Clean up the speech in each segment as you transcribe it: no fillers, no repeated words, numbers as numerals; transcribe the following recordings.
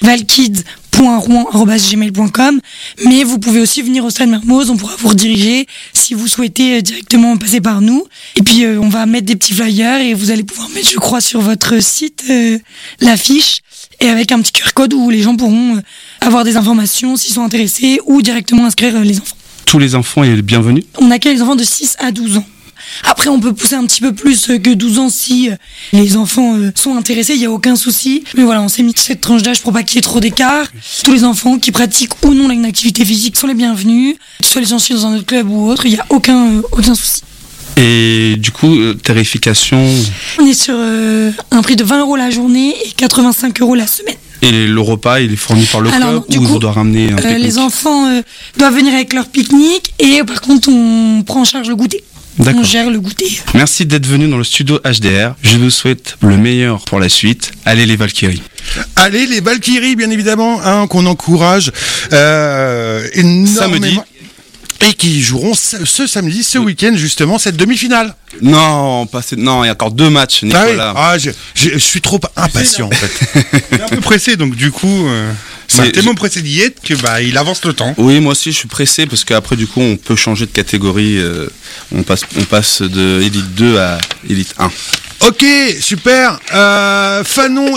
valkids.rouen@gmail.com, mais vous pouvez aussi venir au Stade Mermoz, on pourra vous rediriger si vous souhaitez directement passer par nous. Et puis on va mettre des petits flyers et vous allez pouvoir mettre, je crois, sur votre site l'affiche, et avec un petit QR code où les gens pourront avoir des informations s'ils sont intéressés, ou directement inscrire les enfants. Tous les enfants sont les bienvenus. On accueille les enfants de 6 à 12 ans. Après, on peut pousser un petit peu plus que 12 ans si les enfants sont intéressés, il n'y a aucun souci. Mais voilà, on s'est mis cette tranche d'âge pour pas qu'il y ait trop d'écart. Tous les enfants qui pratiquent ou non une activité physique sont les bienvenus. Que ce soit les inscrits dans un autre club ou autre, il n'y a aucun souci. Et du coup, tarification... On est sur un prix de 20 € la journée et 85 € la semaine. Et le repas, il est fourni par le club, ou on doit ramener un pique-nique? Les enfants doivent venir avec leur pique-nique, et par contre, on prend en charge le goûter. D'accord. On gère le goûter. Merci d'être venu dans le studio HDR. Je vous souhaite le meilleur pour la suite. Allez les Valkyries. Allez les Valkyries, bien évidemment, qu'on encourage énormément. Samedi. Et qui joueront ce samedi, ce week-end, justement, cette demi-finale. Non, il y a encore 2 matchs, Nicolas. Je suis trop impatient, en fait. Il est un peu pressé, donc du coup... C'est tellement pressé d'y être que il avance le temps. Oui, moi aussi je suis pressé parce qu'après du coup on peut changer de catégorie. On passe de Elite 2 à Elite 1. Ok, super. Manon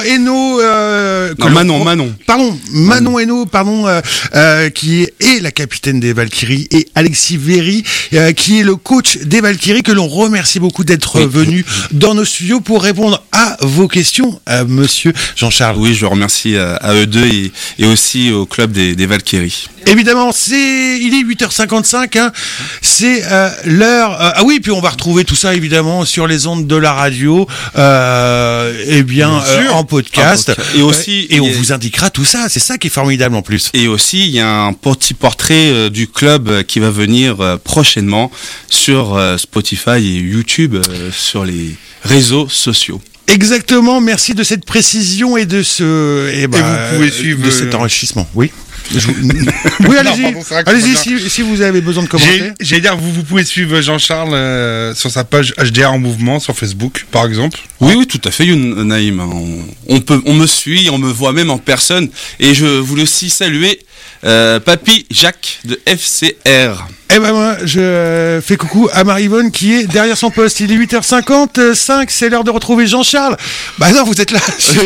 Hainaut, qui est la capitaine des Valkyries, et Alexis Véry, qui est le coach des Valkyries, que l'on remercie beaucoup d'être venu dans nos studios pour répondre à vos questions, monsieur Jean-Charles. Oui, je remercie à eux deux et aussi au club des Valkyries. Évidemment, il est 8h55, c'est l'heure. Puis on va retrouver tout ça évidemment sur les ondes de la radio, en podcast. Et aussi, on vous indiquera tout ça. C'est ça qui est formidable en plus. Et aussi, il y a un petit portrait du club qui va venir prochainement sur Spotify et YouTube, sur les réseaux sociaux. Exactement. Merci de cette précision et de vous pouvez suivre cet enrichissement. Oui. Oui, allez-y, si vous avez besoin de commenter. J'allais dire, vous pouvez suivre Jean-Charles sur sa page HDR en mouvement sur Facebook, par exemple. Oui, tout à fait, Naïm. On me suit, on me voit même en personne. Et je voulais aussi saluer Papy Jacques de FCR. Moi, je fais coucou à Marie-Yvonne qui est derrière son poste. Il est 8h55, c'est l'heure de retrouver Jean-Charles. Non, vous êtes là.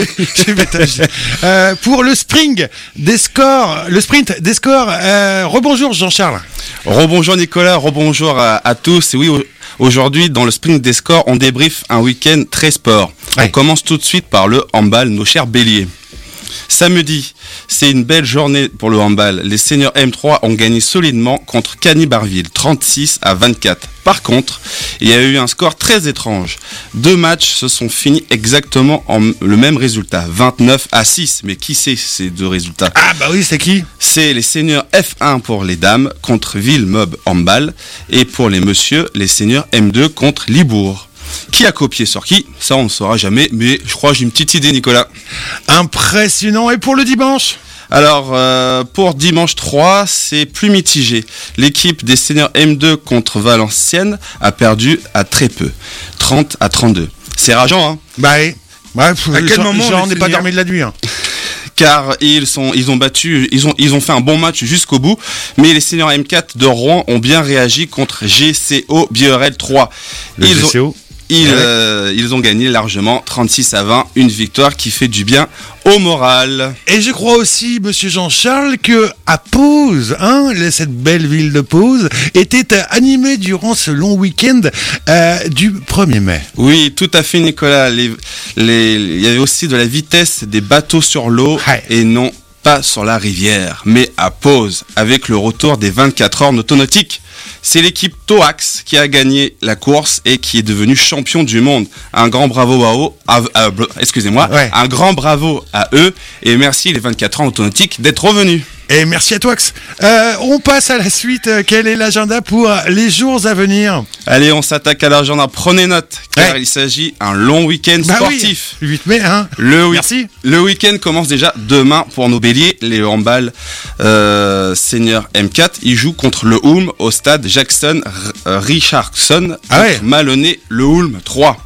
Pour le sprint des scores. Rebonjour Jean-Charles. Rebonjour Nicolas, rebonjour à tous. Et oui, aujourd'hui, dans le sprint des scores, on débriefe un week-end très sport. Ouais. On commence tout de suite par le handball, nos chers béliers. Samedi, c'est une belle journée pour le handball. Les seniors M3 ont gagné solidement contre Cagny-Barville, 36-24. Par contre, il y a eu un score très étrange. 2 matchs se sont finis exactement en le même résultat, 29-6. Mais qui c'est ces 2 résultats? C'est qui? C'est les seniors F1 pour les dames contre Villemob handball, et pour les messieurs, les seniors M2 contre Libourg. Qui a copié sur qui? Ça, on ne saura jamais, mais je crois que j'ai une petite idée, Nicolas. Impressionnant. Et pour le dimanche? Alors, pour dimanche 3, c'est plus mitigé. L'équipe des seniors M2 contre Valenciennes a perdu à très peu, 30-32. C'est rageant, à quel moment on n'est pas dormi de la nuit, car ils ont fait un bon match jusqu'au bout, mais les seniors M4 de Rouen ont bien réagi contre GCO Biorel 3. Ils ont gagné largement 36-20, une victoire qui fait du bien au moral. Et je crois aussi, monsieur Jean-Charles, que à Pose, cette belle ville de Pose, était animée durant ce long week-end du 1er mai. Oui, tout à fait, Nicolas. Il y avait aussi de la vitesse des bateaux sur l'eau, et non pas sur la rivière, mais à Pose, avec le retour des 24 heures nautique. C'est l'équipe Toax qui a gagné la course et qui est devenue champion du monde. Un grand bravo un grand bravo à eux, et merci les 24 heures nautique d'être revenus. Et merci à Toax. On passe à la suite. Quel est l'agenda pour les jours à venir? Allez, on s'attaque à l'agenda. Prenez note, car il s'agit d'un long week-end sportif. Oui, 8 mai, Merci. Le week-end commence déjà demain pour nos béliers. Les handball senior M4, ils jouent contre le Ulm au stade Jackson Richardson. Maloney, le Ulm 3.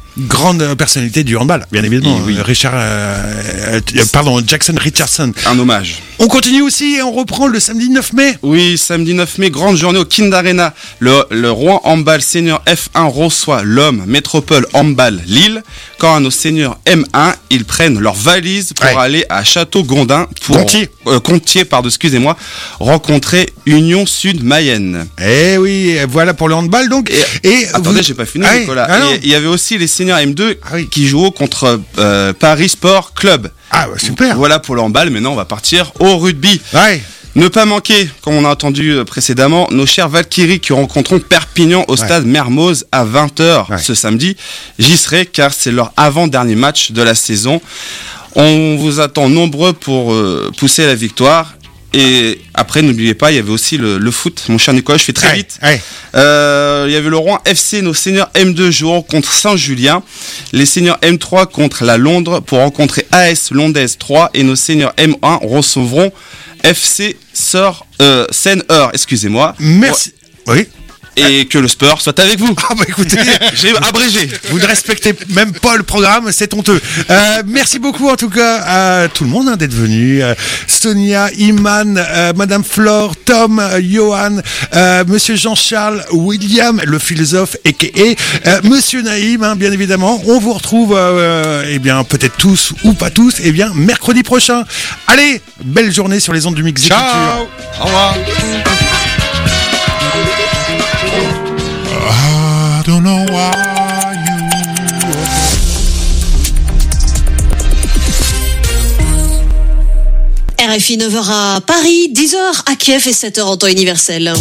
Grande personnalité du handball, bien évidemment. Oui. Jackson Richardson. Un hommage. On continue aussi et on reprend le samedi 9 mai. Oui, samedi 9 mai, grande journée au Kind Arena. Le Rouen Handball Senior F1 reçoit l'Homme Métropole Handball Lille. Quant à nos seniors M1, ils prennent leurs valises pour aller à Château-Gondin, Gontier, rencontrer Union Sud-Mayenne. Eh oui, voilà pour le handball donc. Attendez, j'ai pas fini, Nicolas. Il y avait aussi les seniors M2 qui jouent contre Paris Sport Club. Ah, bah, super. Voilà pour le handball. Maintenant, on va partir au rugby. Ouais. Ne pas manquer, comme on a entendu précédemment, nos chers Valkyries qui rencontreront Perpignan au stade Mermoz à 20h ce samedi. J'y serai car c'est leur avant-dernier match de la saison. On vous attend nombreux pour pousser la victoire. Et après, n'oubliez pas, il y avait aussi le foot. Mon cher Nicolas, je fais très vite. Il y avait le Rouen FC, nos seniors M2 joueront contre Saint-Julien. Les seniors M3 contre la Londres pour rencontrer AS Londaise 3. Et nos seniors M1 recevront FC Seine-Heure, excusez-moi. Merci. Oui. Et que le sport soit avec vous. Ah bah écoutez, j'ai abrégé. Vous ne respectez même pas le programme, c'est honteux. Merci beaucoup en tout cas à tout le monde d'être venu. Sonia, Iman, Madame Flore, Tom, Johan, Monsieur Jean-Charles, William, le philosophe, a.k.a. Monsieur Naïm, bien évidemment. On vous retrouve, peut-être tous ou pas tous, mercredi prochain. Allez, belle journée sur les ondes du Mix Culture. Ciao. Au revoir. I don't know why you... RFI 9h à Paris, 10h à Kiev et 7h en temps universel.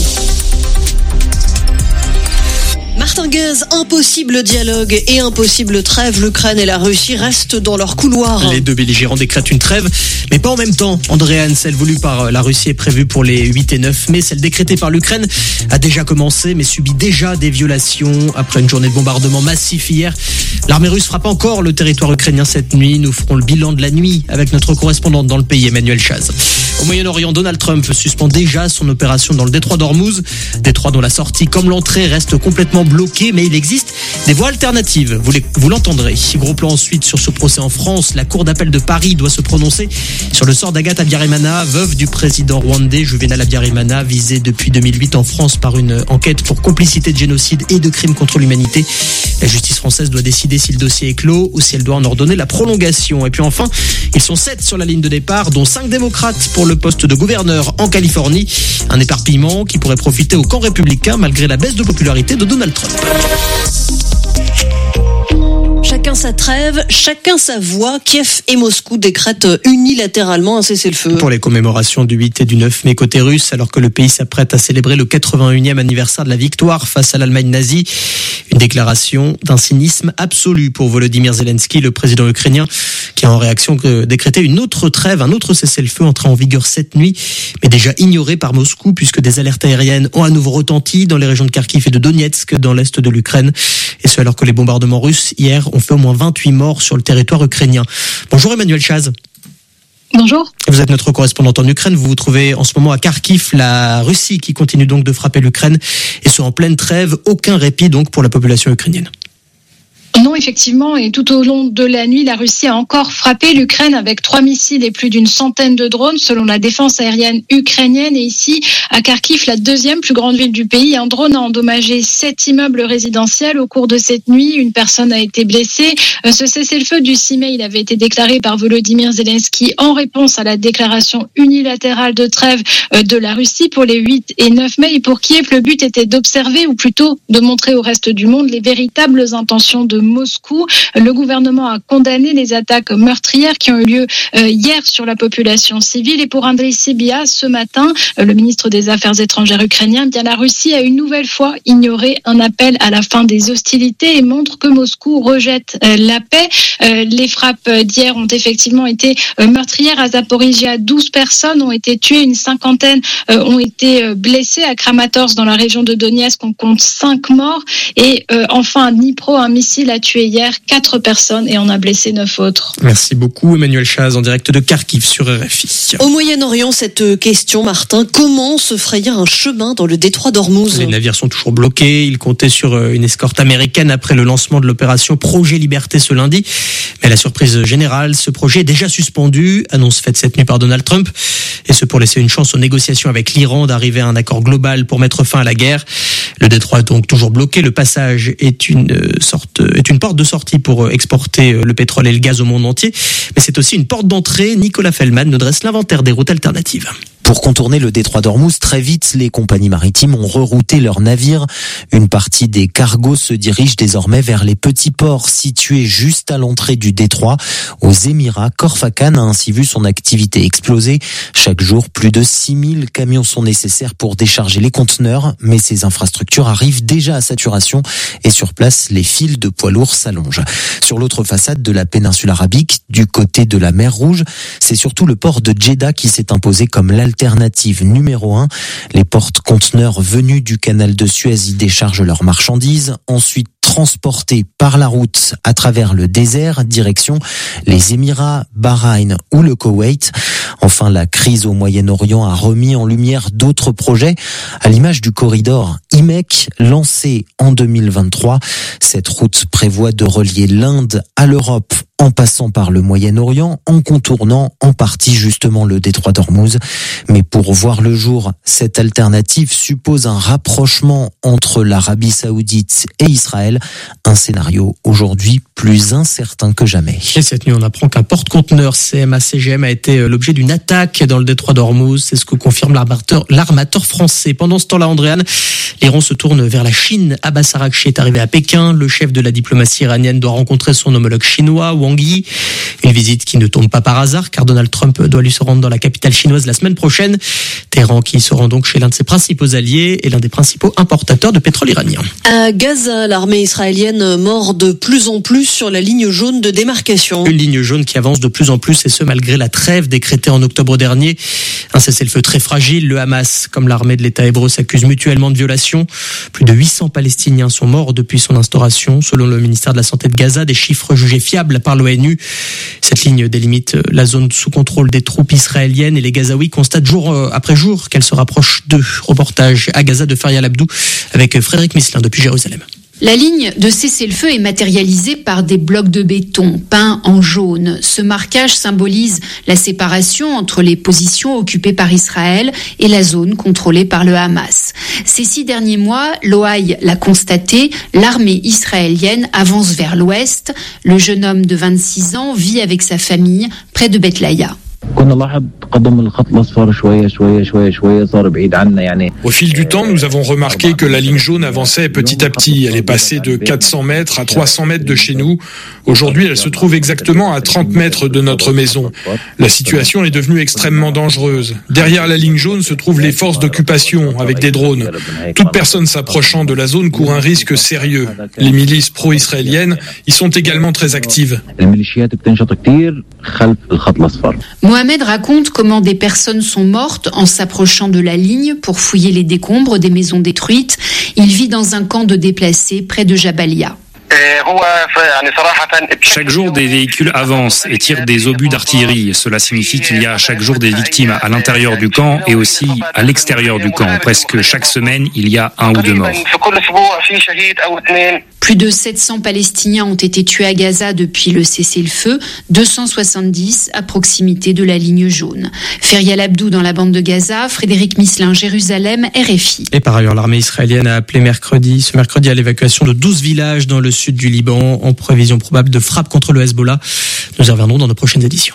Martin Guez, impossible dialogue et impossible trêve. L'Ukraine et la Russie restent dans leur couloir. Les deux belligérants décrètent une trêve, mais pas en même temps. Andréane, celle voulue par la Russie est prévue pour les 8 et 9 mai. Celle décrétée par l'Ukraine a déjà commencé, mais subit déjà des violations. Après une journée de bombardement massif hier, l'armée russe frappe encore le territoire ukrainien cette nuit. Nous ferons le bilan de la nuit avec notre correspondante dans le pays, Emmanuel Chaz. Au Moyen-Orient, Donald Trump suspend déjà son opération dans le détroit d'Ormuz. Détroit dont la sortie comme l'entrée reste complètement bloquée, mais il existe des voies alternatives. Vous l'entendrez. Gros plan ensuite sur ce procès en France. La Cour d'appel de Paris doit se prononcer sur le sort d'Agathe Habyarimana, veuve du président rwandais Juvenal Habyarimana, visée depuis 2008 en France par une enquête pour complicité de génocide et de crimes contre l'humanité. La justice française doit décider si le dossier est clos ou si elle doit en ordonner la prolongation. Et puis enfin, ils sont 7 sur la ligne de départ, dont 5 démocrates pour le poste de gouverneur en Californie. Un éparpillement qui pourrait profiter au camp républicain malgré la baisse de popularité de Donald Trump. Chacun sa trêve, chacun sa voix. Kiev et Moscou décrètent unilatéralement un cessez-le-feu. Pour les commémorations du 8 et du 9 mai côté russe, alors que le pays s'apprête à célébrer le 81e anniversaire de la victoire face à l'Allemagne nazie. Une déclaration d'un cynisme absolu pour Volodymyr Zelensky, le président ukrainien, qui a en réaction décrété une autre trêve, un autre cessez-le-feu entré en vigueur cette nuit, mais déjà ignoré par Moscou puisque des alertes aériennes ont à nouveau retenti dans les régions de Kharkiv et de Donetsk, dans l'est de l'Ukraine. Et ce alors que les bombardements russes hier ont fait au moins 28 morts sur le territoire ukrainien. Bonjour Emmanuel Chaz. Bonjour. Vous êtes notre correspondante en Ukraine. Vous vous trouvez en ce moment à Kharkiv, la Russie qui continue donc de frapper l'Ukraine et sont en pleine trêve. Aucun répit donc pour la population ukrainienne. Non, effectivement, et tout au long de la nuit, la Russie a encore frappé l'Ukraine avec 3 missiles et plus d'une centaine de drones, selon la défense aérienne ukrainienne. Et ici, à Kharkiv, la deuxième plus grande ville du pays, un drone a endommagé 7 immeubles résidentiels au cours de cette nuit. Une personne a été blessée. Ce cessez-le-feu du 6 mai, il avait été déclaré par Volodymyr Zelensky en réponse à la déclaration unilatérale de trêve de la Russie pour les 8 et 9 mai. Et pour Kiev, le but était d'observer, ou plutôt de montrer au reste du monde les véritables intentions de Moscou. Le gouvernement a condamné les attaques meurtrières qui ont eu lieu hier sur la population civile. Et pour Andriy Sybiha, ce matin, le ministre des Affaires étrangères ukrainien, bien la Russie a une nouvelle fois ignoré un appel à la fin des hostilités et montre que Moscou rejette la paix. Les frappes d'hier ont effectivement été meurtrières. À Zaporizhia, 12 personnes ont été tuées, une cinquantaine ont été blessées. À Kramatorsk, dans la région de Donetsk, on compte 5 morts. Et enfin, à Dnipro, un missile a a tué hier 4 personnes et en a blessé 9 autres. Merci beaucoup Emmanuel Chaz en direct de Kharkiv sur RFI. Au Moyen-Orient, cette question, Martin, comment se frayer un chemin dans le détroit d'Ormuz ? Les navires sont toujours bloqués. Ils comptaient sur une escorte américaine après le lancement de l'opération Projet Liberté ce lundi. Mais à la surprise générale, ce projet est déjà suspendu, annonce faite cette nuit par Donald Trump. Et ce pour laisser une chance aux négociations avec l'Iran d'arriver à un accord global pour mettre fin à la guerre. Le détroit est donc toujours bloqué. Le passage est une porte de sortie pour exporter le pétrole et le gaz au monde entier. Mais c'est aussi une porte d'entrée. Nicolas Fellman nous dresse l'inventaire des routes alternatives. Pour contourner le détroit d'Ormuz, très vite, les compagnies maritimes ont rerouté leurs navires. Une partie des cargos se dirige désormais vers les petits ports situés juste à l'entrée du détroit. Aux Émirats, Khor Fakkan a ainsi vu son activité exploser. Chaque jour, plus de 6000 camions sont nécessaires pour décharger les conteneurs, mais ces infrastructures arrivent déjà à saturation et sur place, les files de poids lourds s'allongent. Sur l'autre façade de la péninsule arabique, du côté de la mer Rouge, c'est surtout le port de Djeddah qui s'est imposé comme l'alternative numéro 1. Les porte-conteneurs venus du canal de Suez y déchargent leurs marchandises, ensuite transportés par la route à travers le désert, direction les Émirats, Bahreïn ou le Koweït. Enfin, la crise au Moyen-Orient a remis en lumière d'autres projets, à l'image du corridor IMEC, lancé en 2023. Cette route prévoit de relier l'Inde à l'Europe en passant par le Moyen-Orient, en contournant en partie justement le détroit d'Ormuz. Mais pour voir le jour, cette alternative suppose un rapprochement entre l'Arabie Saoudite et Israël, un scénario aujourd'hui plus incertain que jamais. Et cette nuit, on apprend qu'un porte-conteneur CMA-CGM a été l'objet d'une attaque dans le détroit d'Ormuz. C'est ce que confirme l'armateur français. Pendant ce temps-là, Andréane, l'Iran se tourne vers la Chine. Abbas Araghchi est arrivé à Pékin. Le chef de la diplomatie iranienne doit rencontrer son homologue chinois, Wang Yi. Une visite qui ne tombe pas par hasard, car Donald Trump doit lui se rendre dans la capitale chinoise la semaine prochaine. Téhéran qui se rend donc chez l'un de ses principaux alliés et l'un des principaux importateurs de pétrole iranien. À Gaza, l'armée israélienne mord de plus en plus sur la ligne jaune de démarcation. Une ligne jaune qui avance de plus en plus, et ce malgré la trêve décrétée en octobre dernier. Un cessez-le-feu très fragile. Le Hamas, comme l'armée de l'État hébreu, s'accuse mutuellement de violations. Plus de 800 Palestiniens sont morts depuis son instauration, selon le ministère de la Santé de Gaza, des chiffres jugés fiables par l'ONU. Cette ligne délimite la zone sous contrôle des troupes israéliennes, et les Gazaouis constatent jour après jour qu'elle se rapproche d'eux. Reportage à Gaza de Farial Abdou avec Frédéric Misselin depuis Jérusalem. La ligne de cessez-le-feu est matérialisée par des blocs de béton peints en jaune. Ce marquage symbolise la séparation entre les positions occupées par Israël et la zone contrôlée par le Hamas. Ces 6 derniers mois, l'OAI l'a constaté, l'armée israélienne avance vers l'ouest. Le jeune homme de 26 ans vit avec sa famille près de Beth Laïa. Au fil du temps, nous avons remarqué que la ligne jaune avançait petit à petit. Elle est passée de 400 mètres à 300 mètres de chez nous. Aujourd'hui, elle se trouve exactement à 30 mètres de notre maison. La situation est devenue extrêmement dangereuse. Derrière la ligne jaune se trouvent les forces d'occupation avec des drones. Toute personne s'approchant de la zone court un risque sérieux. Les milices pro-israéliennes y sont également très actives. Mohamed raconte comment des personnes sont mortes en s'approchant de la ligne pour fouiller les décombres des maisons détruites. Il vit dans un camp de déplacés près de Jabalia. Chaque jour, des véhicules avancent et tirent des obus d'artillerie. Cela signifie qu'il y a chaque jour des victimes à l'intérieur du camp et aussi à l'extérieur du camp. Presque chaque semaine, il y a 1 ou 2 morts. Plus de 700 Palestiniens ont été tués à Gaza depuis le cessez-le-feu, 270 à proximité de la ligne jaune. Ferial Abdou dans la bande de Gaza, Frédéric Misselin, Jérusalem, RFI. Et par ailleurs, l'armée israélienne a appelé ce mercredi à l'évacuation de 12 villages dans le sud du Liban, en prévision probable de frappes contre le Hezbollah. Nous y reviendrons dans nos prochaines éditions.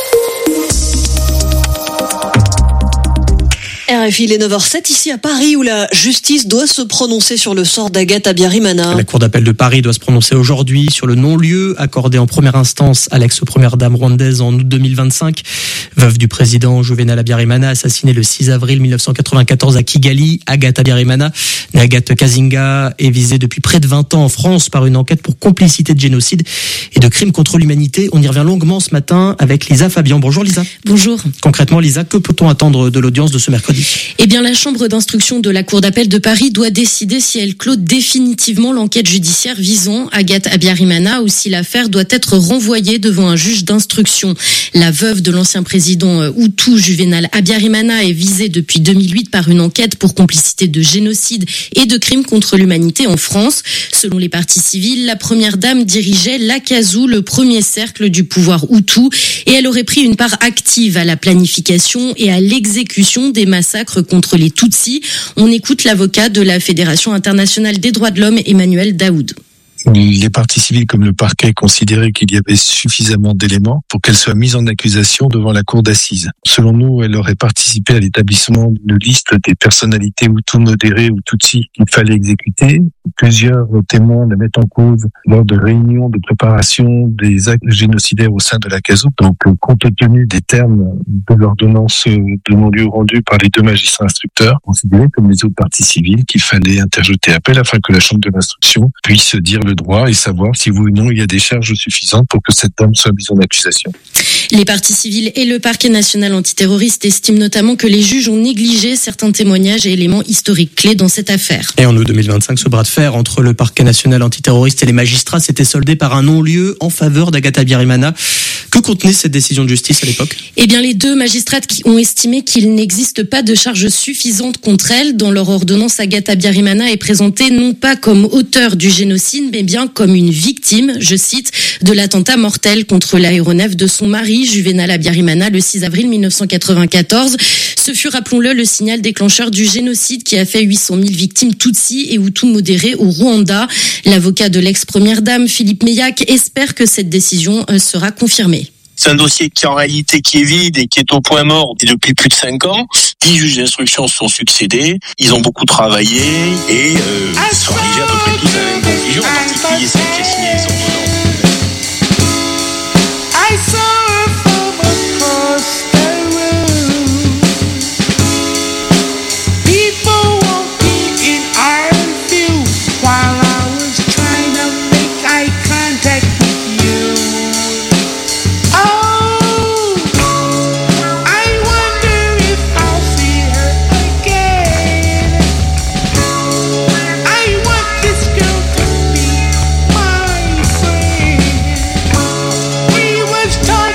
RFI, il est 9h07 ici à Paris, où la justice doit se prononcer sur le sort d'Agatha Biarimana. La Cour d'appel de Paris doit se prononcer aujourd'hui sur le non-lieu accordé en première instance à l'ex-première dame rwandaise en août 2025. Veuve du président Juvenal Biarimana, assassinée le 6 avril 1994 à Kigali. Agatha Biarimana, née Agathe Kazinga, est visée depuis près de 20 ans en France par une enquête pour complicité de génocide et de crimes contre l'humanité. On y revient longuement ce matin avec Lisa Fabian. Bonjour Lisa. Bonjour. Concrètement Lisa, que peut-on attendre de l'audience de ce mercredi ? Eh bien, la chambre d'instruction de la Cour d'appel de Paris doit décider si elle clôt définitivement l'enquête judiciaire visant Agathe Abiyarimana ou si l'affaire doit être renvoyée devant un juge d'instruction. La veuve de l'ancien président Hutu Juvenal Abiyarimana est visée depuis 2008 par une enquête pour complicité de génocide et de crimes contre l'humanité en France. Selon les parties civiles, la première dame dirigeait l'Akazu, le premier cercle du pouvoir Hutu, et elle aurait pris une part active à la planification et à l'exécution des massacres contre les Tutsis. On écoute l'avocat de la Fédération internationale des droits de l'homme, Emmanuel Daoud. Les parties civiles comme le parquet considéraient qu'il y avait suffisamment d'éléments pour qu'elle soit mise en accusation devant la cour d'assises. Selon nous, elle aurait participé à l'établissement d'une liste des personnalités Hutu modérées ou Tutsi qu'il fallait exécuter. Plusieurs témoins la mettent en cause lors de réunions de préparation des actes génocidaires au sein de l'Akazu. Donc, compte tenu des termes de l'ordonnance de non-lieu rendue par les deux magistrats instructeurs, considéraient comme les autres parties civiles qu'il fallait interjeter appel afin que la chambre de l'instruction puisse dire le droit et savoir si oui ou non il y a des charges suffisantes pour que cette dame soit mise en accusation. Les parties civiles et le parquet national antiterroriste estiment notamment que les juges ont négligé certains témoignages et éléments historiques clés dans cette affaire. Et en août 2025, ce bras de fer entre le parquet national antiterroriste et les magistrats s'était soldé par un non-lieu en faveur d'Agatha Abiyarimana. Que contenait cette décision de justice à l'époque ? Eh bien, les deux magistrats qui ont estimé qu'il n'existe pas de charges suffisantes contre elle. Dans leur ordonnance, Agatha Abiyarimana est présentée non pas comme auteur du génocide, mais bien comme une victime, je cite, de l'attentat mortel contre l'aéronef de son mari, Juvenal Abiyarimana, le 6 avril 1994. Ce fut, rappelons-le, le signal déclencheur du génocide qui a fait 800 000 victimes Tutsis et Hutus modérés au Rwanda. L'avocat de l'ex-première dame, Philippe Meillac, espère que cette décision sera confirmée. C'est un dossier qui en réalité qui est vide et qui est au point mort depuis plus de 5 ans. 10 juges d'instruction se sont succédés, ils ont beaucoup travaillé et ils sont arrivés à peu près tous à la même conclusion, en particulier celle qui a signé les ordonnances. Time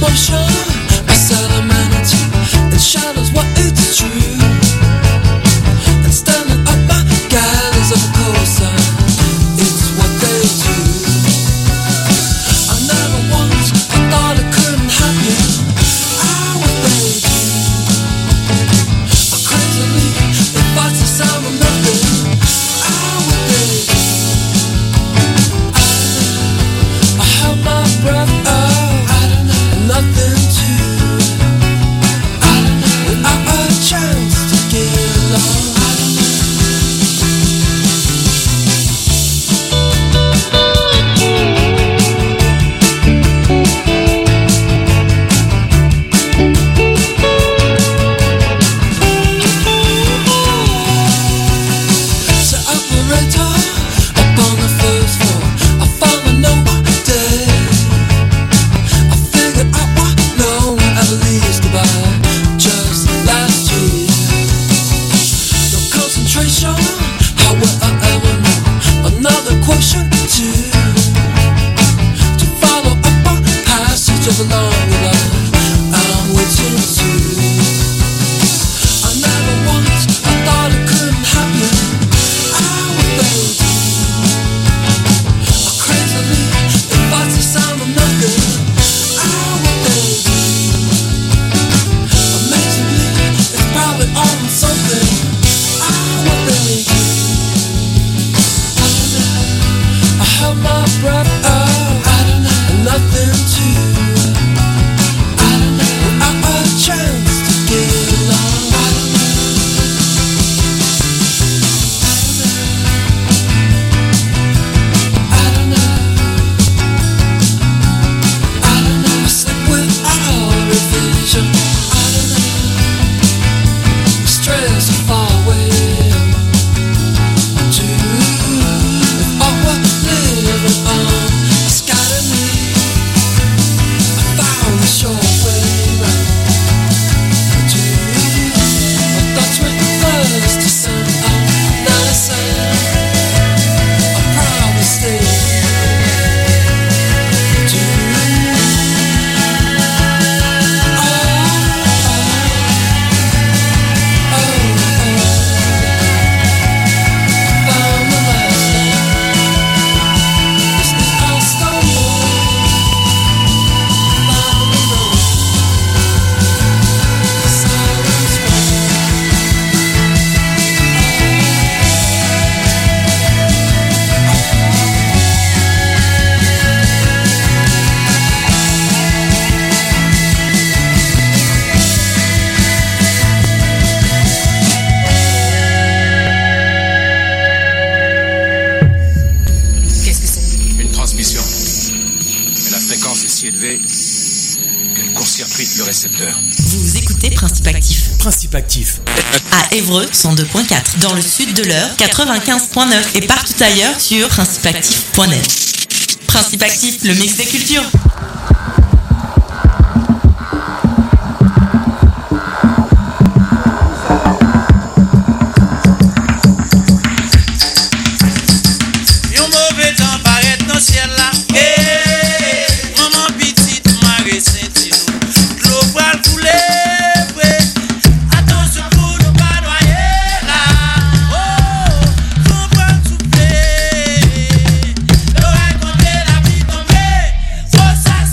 court-circuite le récepteur. Vous écoutez Principe Actif. Principe Actif. À Évreux, 102.4. Dans le sud de l'Eure, 95.9. Et partout ailleurs sur principeactif.net. Principe Actif, le mix des cultures. Força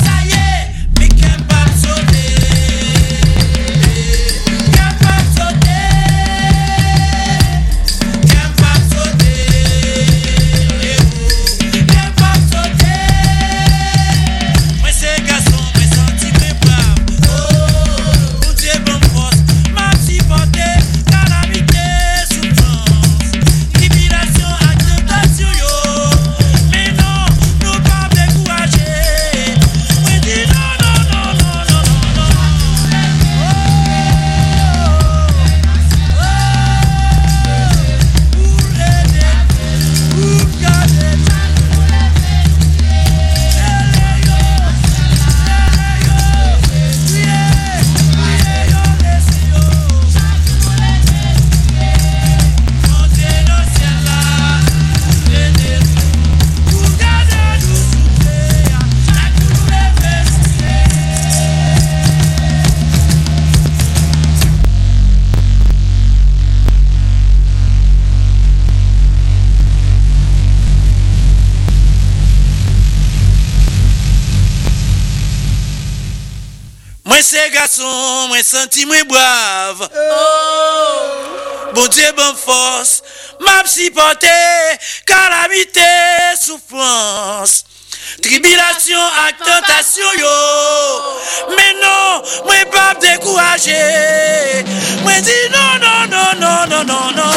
Moi c'est garçon, moi senti moi brave. Bon Dieu bonne force, m'a supporté calamité, souffrance, tribulation, ak tentation yo. Mais non, moi pas décourager. Moi dis non non non non non non non.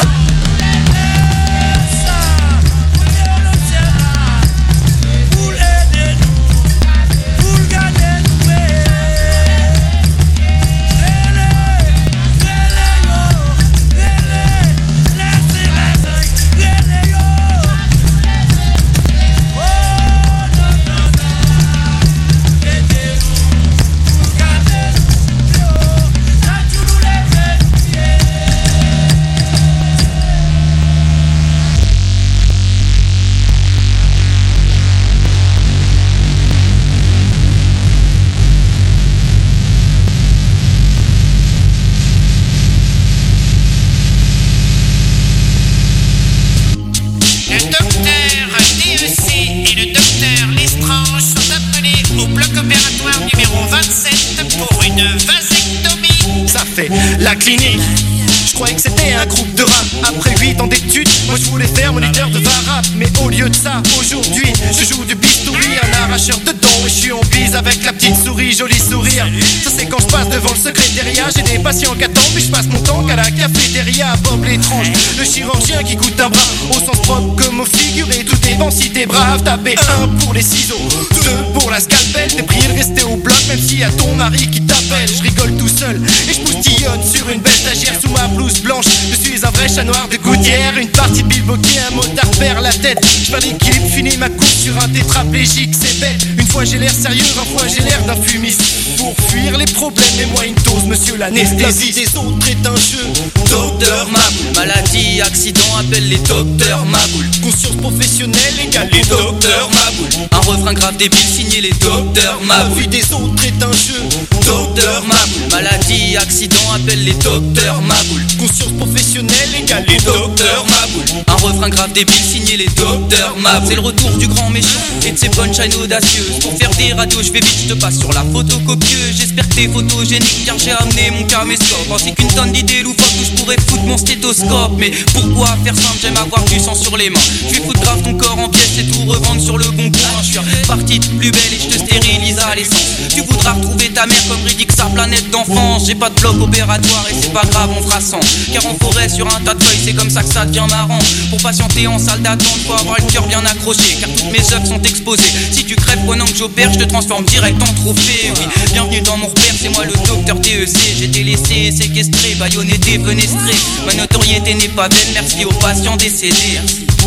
La clinique, je croyais que c'était un groupe de rap. Après 8 ans d'études, moi je voulais faire moniteur de varap. Mais au lieu de ça, aujourd'hui, je joue du bistouri, un arracheur de dents. Et je suis en bise avec la petite souris, joli sourire. Ça c'est quand je passe devant le secrétariat. J'ai des patients qui attendent, mais je passe mon temps qu'à la cafétéria. Bob l'étrange, le chirurgien qui coûte un bras. Au sens propre comme au figuré, tout dépend si t'es brave. Taper 1 pour les ciseaux, 2 pour la scalpelle. T'es prié de rester au bloc, même s'il y a ton mari qui t'appelle. Je rigole tout seul et je poustillonne sur une belle stagiaire sous ma blouse blanche. Je suis un vrai chat noir de gouttière. Une partie bilboquée, un motard perd la tête. Je fais l'équilibre, finis ma course sur un tétraplégique, c'est bête. Une fois j'ai l'air sérieux, 20 fois j'ai l'air d'un fumiste. Pour fuir les problèmes, mets-moi une dose, monsieur l'anesthésie. La vie des autres est un jeu. Docteur Maboul, maladie, accident, appelle les docteurs Maboul. Conscience professionnelle égale les docteurs Maboul. Un refrain grave débile, signé les docteurs Maboul. La vie des autres est un jeu. Docteur Maboul, maladie, accident, appelle les docteurs Maboul. Conscience professionnelle égale les docteurs Maboul. Un refrain grave débile, signé les docteurs Maboul. C'est le retour du grand méchant et de ses punchlines audacieuses. Pour faire des radios, je vais vite, je te passe sur la photocopieuse. J'espère que t'es photogénique car j'ai amené mon caméscope. Ainsi qu'une tonne d'idées loufoques que je pourrais foutre mon stéthoscope. Mais pourquoi faire simple, j'aime avoir du sang sur les mains. Je vais foutre grave ton corps en pièces et tout revendre sur le bon coin. Je suis parti de plus belle et je te stérilise à l'essence. Tu voudras retrouver ta mère comme Riddick sa planète d'enfance. J'ai pas de bloc opératoire et c'est pas grave, on fera 100. Car en forêt sur un tas de feuilles, c'est comme ça que ça devient marrant. Pour patienter en salle d'attente, faut avoir le cœur bien accroché. Car toutes mes œuvres sont exposées. Si tu crèves pendant que j'opère, je te transforme direct en trophée. Oui, bienvenue dans mon repère, c'est moi le docteur DEC. J'ai été laissé, séquestré, baïonné, défenestré. Ma notoriété n'est pas vaine, merci aux patients décédés.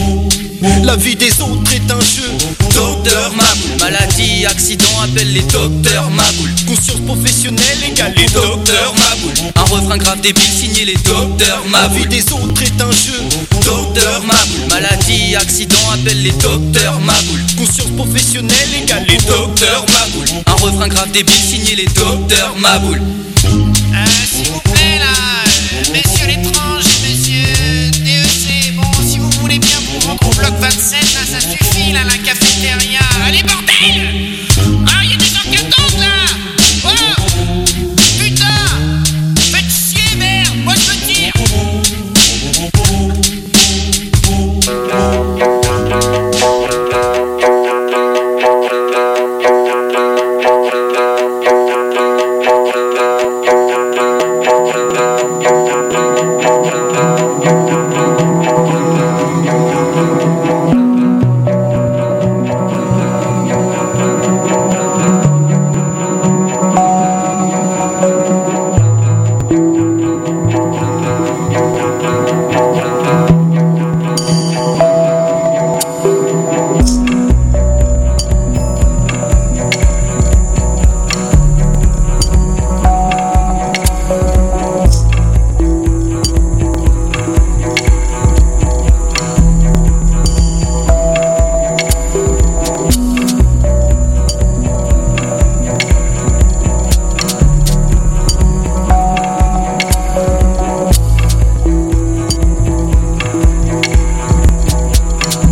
La vie des autres est un jeu. Docteur Maboul, maladie, accident, appelle les docteurs Maboul. Conscience professionnelle égale les docteurs Maboul. Un refrain grave débile, signé les docteurs Maboul. La vie des autres est un jeu. Docteur Maboul, maladie, accident, appelle les docteurs Maboul. Conscience professionnelle égale les docteurs Maboul. Un refrain grave débile, signé les docteurs Maboul. S'il vous plaît là, messieurs